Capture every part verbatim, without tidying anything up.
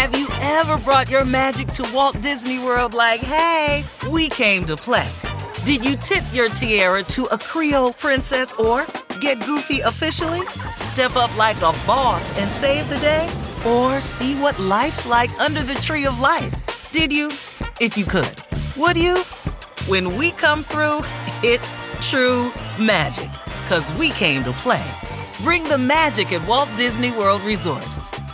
Have you ever brought your magic to Walt Disney World like, hey, we came to play? Did you tip your tiara to a Creole princess or get goofy officially? Step up like a boss and save the day? Or see what life's like under the tree of life? Did you? If you could. Would you? When we come through, it's true magic. 'Cause we came to play. Bring the magic at Walt Disney World Resort.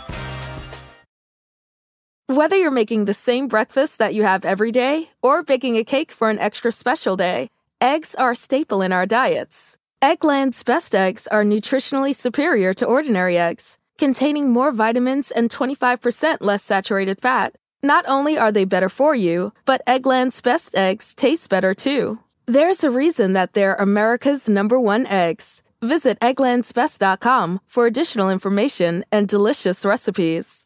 Whether you're making the same breakfast that you have every day or baking a cake for an extra special day, eggs are a staple in our diets. Eggland's Best Eggs are nutritionally superior to ordinary eggs, containing more vitamins and twenty-five percent less saturated fat. Not only are they better for you, but Eggland's Best Eggs taste better too. There's a reason that they're America's number one eggs. Visit egglands best dot com for additional information and delicious recipes.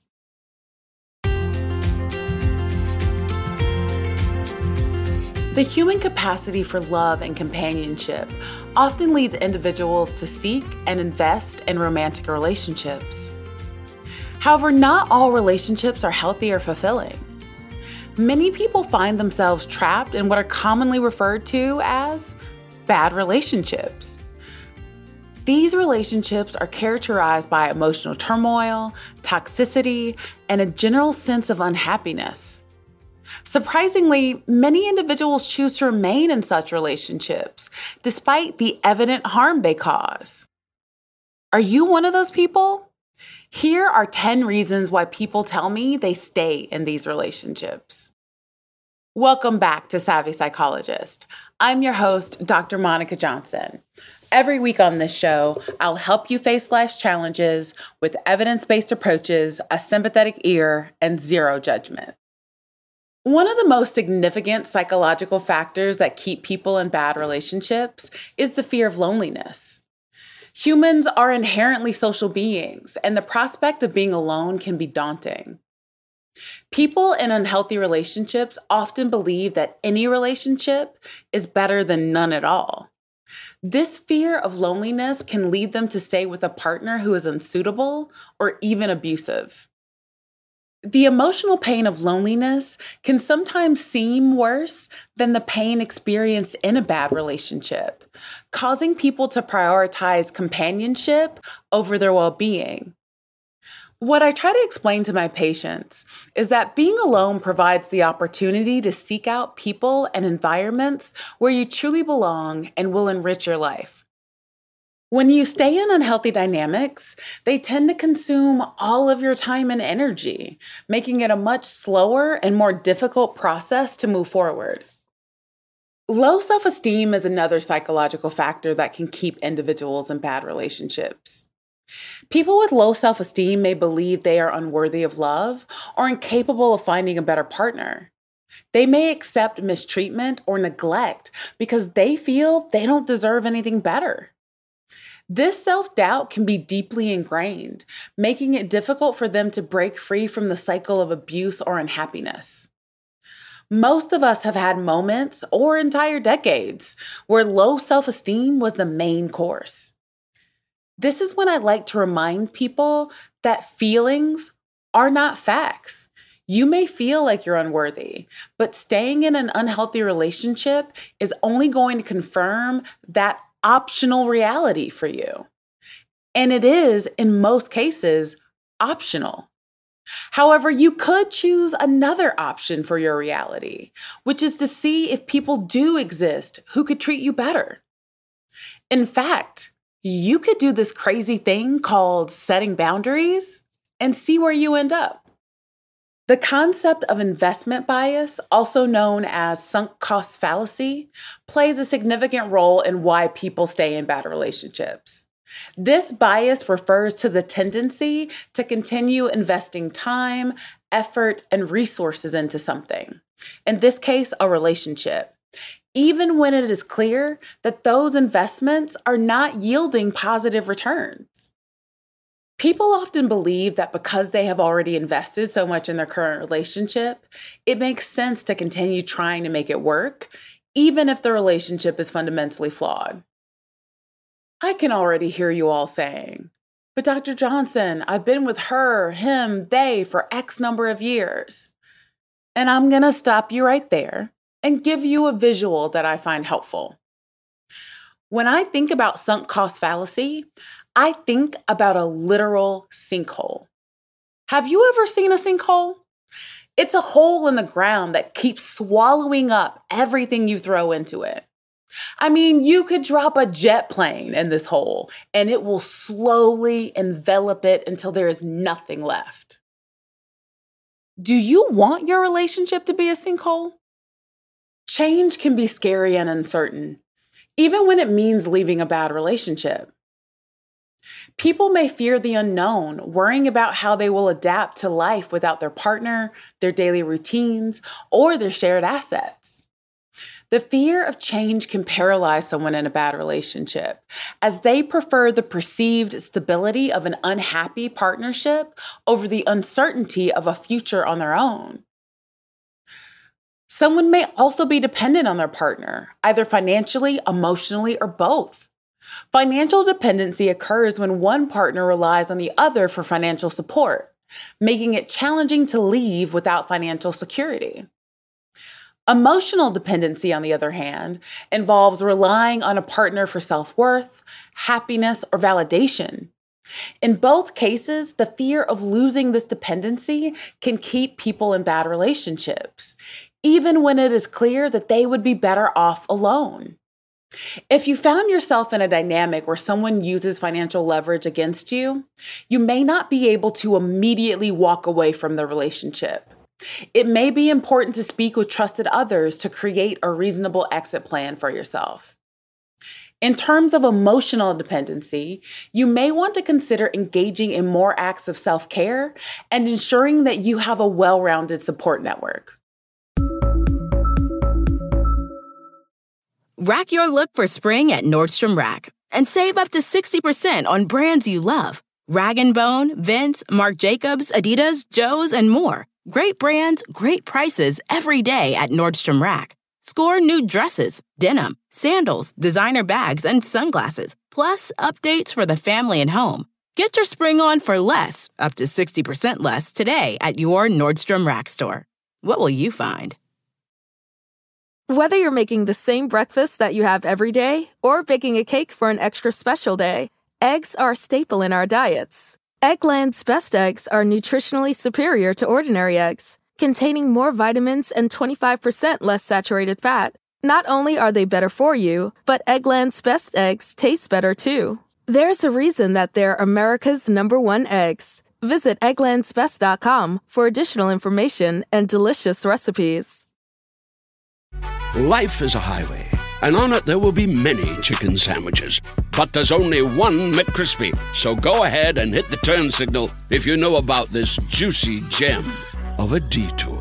The human capacity for love and companionship often leads individuals to seek and invest in romantic relationships. However, not all relationships are healthy or fulfilling. Many people find themselves trapped in what are commonly referred to as bad relationships. These relationships are characterized by emotional turmoil, toxicity, and a general sense of unhappiness. Surprisingly, many individuals choose to remain in such relationships, despite the evident harm they cause. Are you one of those people? Here are ten reasons why people tell me they stay in these relationships. Welcome back to Savvy Psychologist. I'm your host, Doctor Monica Johnson. Every week on this show, I'll help you face life's challenges with evidence-based approaches, a sympathetic ear, and zero judgment. One of the most significant psychological factors that keep people in bad relationships is the fear of loneliness. Humans are inherently social beings, and the prospect of being alone can be daunting. People in unhealthy relationships often believe that any relationship is better than none at all. This fear of loneliness can lead them to stay with a partner who is unsuitable or even abusive. The emotional pain of loneliness can sometimes seem worse than the pain experienced in a bad relationship, causing people to prioritize companionship over their well-being. What I try to explain to my patients is that being alone provides the opportunity to seek out people and environments where you truly belong and will enrich your life. When you stay in unhealthy dynamics, they tend to consume all of your time and energy, making it a much slower and more difficult process to move forward. Low self-esteem is another psychological factor that can keep individuals in bad relationships. People with low self-esteem may believe they are unworthy of love or incapable of finding a better partner. They may accept mistreatment or neglect because they feel they don't deserve anything better. This self-doubt can be deeply ingrained, making it difficult for them to break free from the cycle of abuse or unhappiness. Most of us have had moments or entire decades where low self-esteem was the main course. This is when I like to remind people that feelings are not facts. You may feel like you're unworthy, but staying in an unhealthy relationship is only going to confirm that optional reality for you. And it is, in most cases, optional. However, you could choose another option for your reality, which is to see if people do exist who could treat you better. In fact, you could do this crazy thing called setting boundaries and see where you end up. The concept of investment bias, also known as sunk cost fallacy, plays a significant role in why people stay in bad relationships. This bias refers to the tendency to continue investing time, effort, and resources into something, in this case, a relationship, even when it is clear that those investments are not yielding positive returns. People often believe that because they have already invested so much in their current relationship, it makes sense to continue trying to make it work, even if the relationship is fundamentally flawed. I can already hear you all saying, But Doctor Johnson, I've been with her, him, they for X number of years. And I'm going to stop you right there and give you a visual that I find helpful. When I think about sunk cost fallacy, I think about a literal sinkhole. Have you ever seen a sinkhole? It's a hole in the ground that keeps swallowing up everything you throw into it. I mean, you could drop a jet plane in this hole and it will slowly envelop it until there is nothing left. Do you want your relationship to be a sinkhole? Change can be scary and uncertain, even when it means leaving a bad relationship. People may fear the unknown, worrying about how they will adapt to life without their partner, their daily routines, or their shared assets. The fear of change can paralyze someone in a bad relationship, as they prefer the perceived stability of an unhappy partnership over the uncertainty of a future on their own. Someone may also be dependent on their partner, either financially, emotionally, or both. Financial dependency occurs when one partner relies on the other for financial support, making it challenging to leave without financial security. Emotional dependency, on the other hand, involves relying on a partner for self-worth, happiness, or validation. In both cases, the fear of losing this dependency can keep people in bad relationships, even when it is clear that they would be better off alone. If you found yourself in a dynamic where someone uses financial leverage against you, you may not be able to immediately walk away from the relationship. It may be important to speak with trusted others to create a reasonable exit plan for yourself. In terms of emotional dependency, you may want to consider engaging in more acts of self-care and ensuring that you have a well-rounded support network. Rack your look for spring at Nordstrom Rack and save up to sixty percent on brands you love. Rag and Bone, Vince, Marc Jacobs, Adidas, Joe's, and more. Great brands, great prices every day at Nordstrom Rack. Score new dresses, denim, sandals, designer bags, and sunglasses, plus updates for the family and home. Get your spring on for less, up to sixty percent less, today at your Nordstrom Rack store. What will you find? Whether you're making the same breakfast that you have every day or baking a cake for an extra special day, eggs are a staple in our diets. Eggland's Best Eggs are nutritionally superior to ordinary eggs, containing more vitamins and twenty-five percent less saturated fat. Not only are they better for you, but Eggland's Best Eggs taste better too. There's a reason that they're America's number one eggs. Visit egglands best dot com for additional information and delicious recipes. Life is a highway, and on it there will be many chicken sandwiches. But there's only one McCrispy. So go ahead and hit the turn signal if you know about this juicy gem of a detour.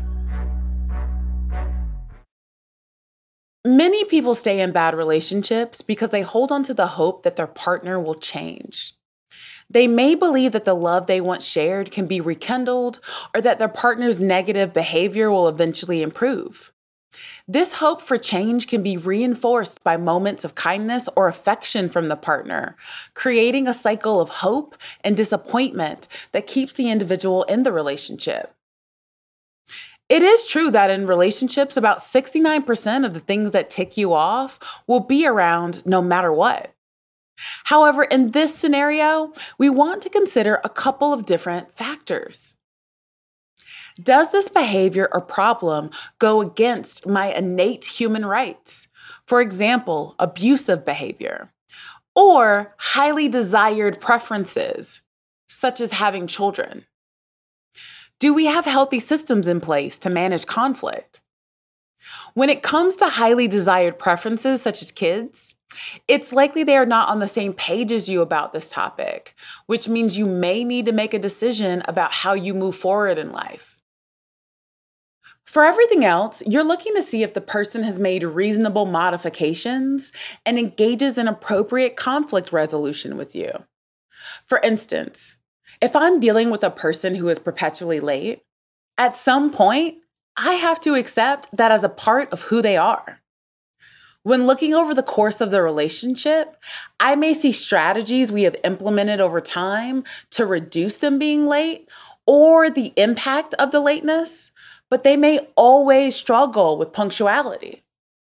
Many people stay in bad relationships because they hold on to the hope that their partner will change. They may believe that the love they once shared can be rekindled, or that their partner's negative behavior will eventually improve. This hope for change can be reinforced by moments of kindness or affection from the partner, creating a cycle of hope and disappointment that keeps the individual in the relationship. It is true that in relationships, about sixty-nine percent of the things that tick you off will be around no matter what. However, in this scenario, we want to consider a couple of different factors. Does this behavior or problem go against my innate human rights? For example, abusive behavior, or highly desired preferences, such as having children? Do we have healthy systems in place to manage conflict? When it comes to highly desired preferences, such as kids, it's likely they are not on the same page as you about this topic, which means you may need to make a decision about how you move forward in life. For everything else, you're looking to see if the person has made reasonable modifications and engages in appropriate conflict resolution with you. For instance, if I'm dealing with a person who is perpetually late, at some point, I have to accept that as a part of who they are. When looking over the course of the relationship, I may see strategies we have implemented over time to reduce them being late or the impact of the lateness, but they may always struggle with punctuality.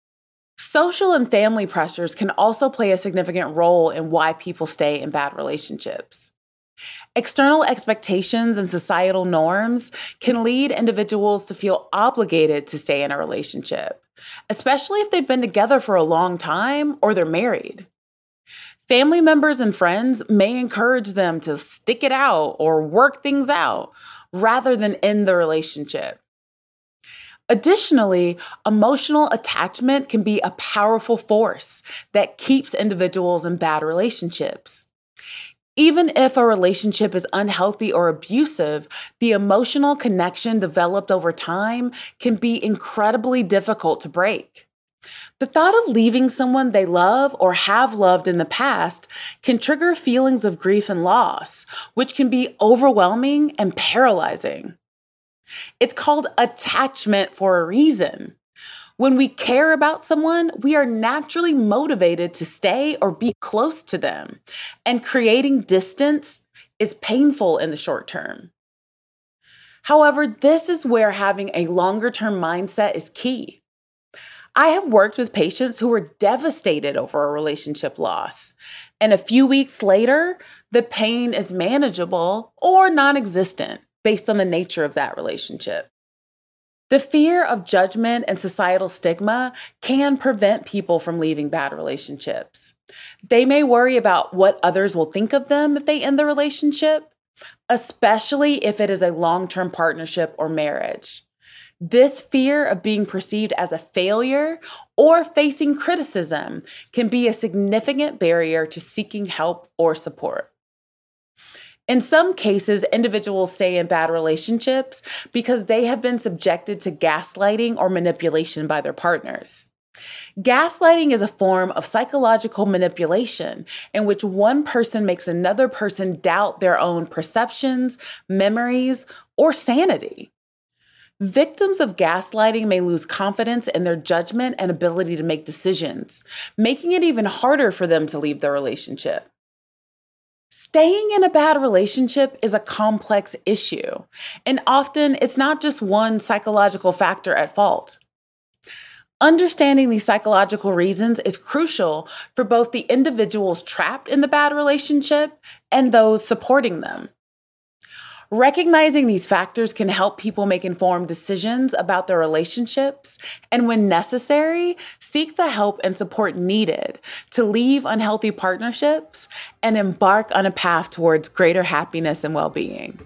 Social and family pressures can also play a significant role in why people stay in bad relationships. External expectations and societal norms can lead individuals to feel obligated to stay in a relationship, especially if they've been together for a long time or they're married. Family members and friends may encourage them to stick it out or work things out rather than end the relationship. Additionally, emotional attachment can be a powerful force that keeps individuals in bad relationships. Even if a relationship is unhealthy or abusive, the emotional connection developed over time can be incredibly difficult to break. The thought of leaving someone they love or have loved in the past can trigger feelings of grief and loss, which can be overwhelming and paralyzing. It's called attachment for a reason. When we care about someone, we are naturally motivated to stay or be close to them, and creating distance is painful in the short term. However, this is where having a longer-term mindset is key. I have worked with patients who were devastated over a relationship loss, and a few weeks later, the pain is manageable or non-existent based on the nature of that relationship. The fear of judgment and societal stigma can prevent people from leaving bad relationships. They may worry about what others will think of them if they end the relationship, especially if it is a long-term partnership or marriage. This fear of being perceived as a failure or facing criticism can be a significant barrier to seeking help or support. In some cases, individuals stay in bad relationships because they have been subjected to gaslighting or manipulation by their partners. Gaslighting is a form of psychological manipulation in which one person makes another person doubt their own perceptions, memories, or sanity. Victims of gaslighting may lose confidence in their judgment and ability to make decisions, making it even harder for them to leave the relationship. Staying in a bad relationship is a complex issue, and often it's not just one psychological factor at fault. Understanding these psychological reasons is crucial for both the individuals trapped in the bad relationship and those supporting them. Recognizing these factors can help people make informed decisions about their relationships, and when necessary, seek the help and support needed to leave unhealthy partnerships and embark on a path towards greater happiness and well-being.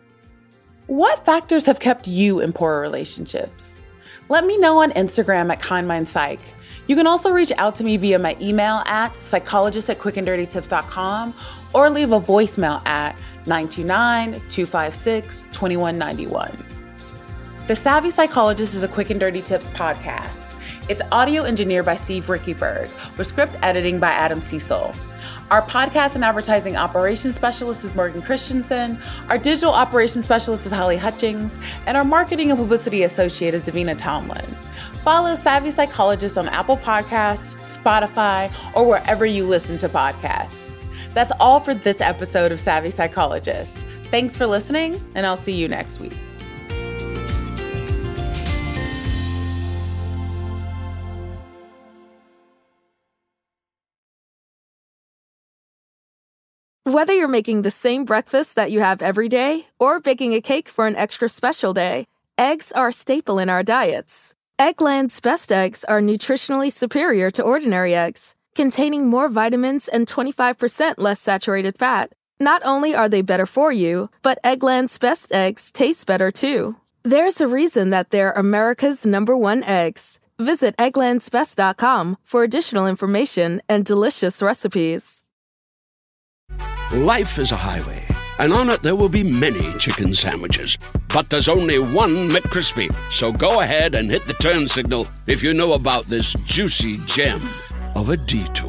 What factors have kept you in poor relationships? Let me know on Instagram at KindMindPsych. You can also reach out to me via my email at psychologist at quick and dirty tips dot com or leave a voicemail at nine two nine, two five six, two one nine one. The Savvy Psychologist is a Quick and Dirty Tips podcast. It's audio engineered by Steve Rickyberg, with script editing by Adam Cecil. Our podcast and advertising operations specialist is Morgan Christensen. Our digital operations specialist is Holly Hutchings. And our marketing and publicity associate is Davina Tomlin. Follow Savvy Psychologist on Apple Podcasts, Spotify, or wherever you listen to podcasts. That's all for this episode of Savvy Psychologist. Thanks for listening, and I'll see you next week. Whether you're making the same breakfast that you have every day or baking a cake for an extra special day, eggs are a staple in our diets. Eggland's Best Eggs are nutritionally superior to ordinary eggs, containing more vitamins and twenty-five percent less saturated fat. Not only are they better for you, but Eggland's Best Eggs taste better too. There's a reason that they're America's number one eggs. Visit egglands best dot com for additional information and delicious recipes. Life is a highway, and on it there will be many chicken sandwiches. But there's only one McCrispy. So go ahead and hit the turn signal if you know about this juicy gem of a detour.